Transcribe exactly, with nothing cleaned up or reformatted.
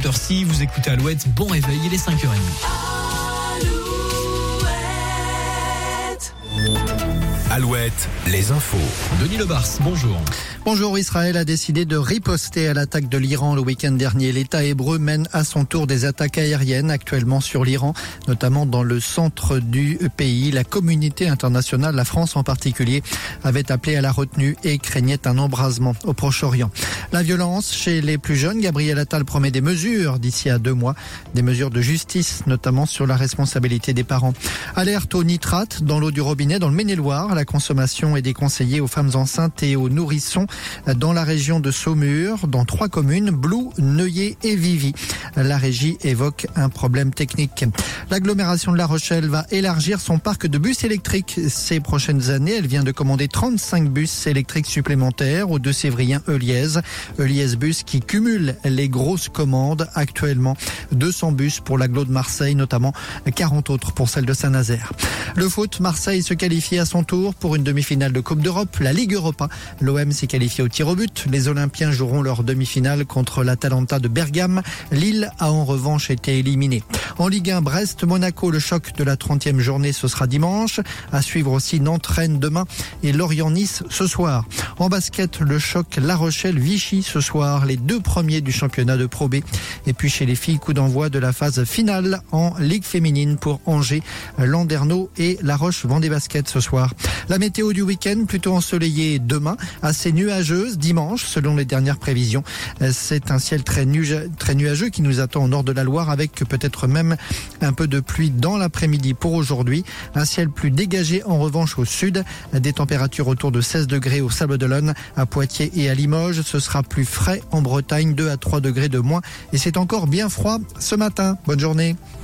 heure-ci. Vous écoutez Alouette, bon réveil, il est cinq heures trente. Alouette, les infos. Denis Lebars, bonjour. Bonjour, Israël a décidé de riposter à l'attaque de l'Iran le week-end dernier. L'État hébreu mène à son tour des attaques aériennes actuellement sur l'Iran, notamment dans le centre du pays. La communauté internationale, la France en particulier, avait appelé à la retenue et craignait un embrasement au Proche-Orient. La violence chez les plus jeunes, Gabriel Attal promet des mesures d'ici à deux mois, des mesures de justice, notamment sur la responsabilité des parents. Alerte aux nitrates dans l'eau du robinet dans le Maine-et-Loire. La consommation est déconseillée aux femmes enceintes et aux nourrissons dans la région de Saumur, dans trois communes, Blou, Neuilly et Vivy. La régie évoque un problème technique. L'agglomération de La Rochelle va élargir son parc de bus électriques ces prochaines années. Elle vient de commander trente-cinq bus électriques supplémentaires aux deux Sévrien Euliez. Euliez Bus qui cumule les grosses commandes actuellement. deux cents bus pour l'agglo de Marseille, notamment quarante autres pour celle de Saint-Nazaire. Le foot, Marseille se qualifie à son tour pour une demi-finale de Coupe d'Europe, la Ligue Europa. L'O M s'est qualifié au tir au but. Les Olympiens joueront leur demi-finale contre l'Atalanta de Bergame. Lille a en revanche été éliminé. En Ligue un, Brest-Monaco, le choc de la trentième journée, ce sera dimanche. À suivre aussi Nantes-Rennes demain et Lorient-Nice ce soir. En basket, le choc La Rochelle-Vichy ce soir, les deux premiers du championnat de Pro B. Et puis chez les filles, coup d'envoi de la phase finale en Ligue féminine pour Angers, Landerneau et La Roche-Vendée Basket ce soir. La météo du week-end, plutôt ensoleillée demain, assez nuageuse dimanche selon les dernières prévisions. C'est un ciel très, nu- très nuageux qui nous attend au nord de la Loire avec peut-être même un peu de pluie dans l'après-midi pour aujourd'hui. Un ciel plus dégagé en revanche au sud. Des températures autour de seize degrés au Sables-d'Olonne, à Poitiers et à Limoges. Ce sera plus frais en Bretagne, deux à trois degrés de moins. Et c'est encore bien froid ce matin. Bonne journée.